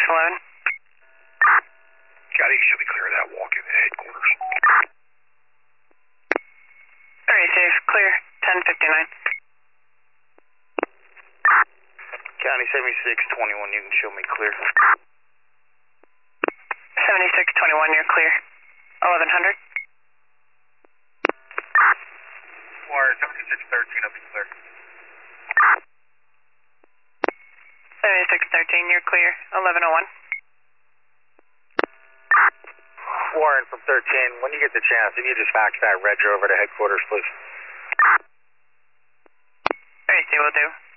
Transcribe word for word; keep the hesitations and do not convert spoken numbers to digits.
eleven. Scotty, you should be clear of that walk in headquarters. Very safe, clear, ten fifty-nine. County seventy-six twenty-one, you can show me clear. seventy-six twenty-one, you're clear. eleven hundred. Or seventy-six thirteen, I'll be clear. seventy-six thirteen, you're clear. eleven oh one. Warren from thirteen, when you get the chance, if you just fax that Reg over to headquarters, please. Very safe, will do.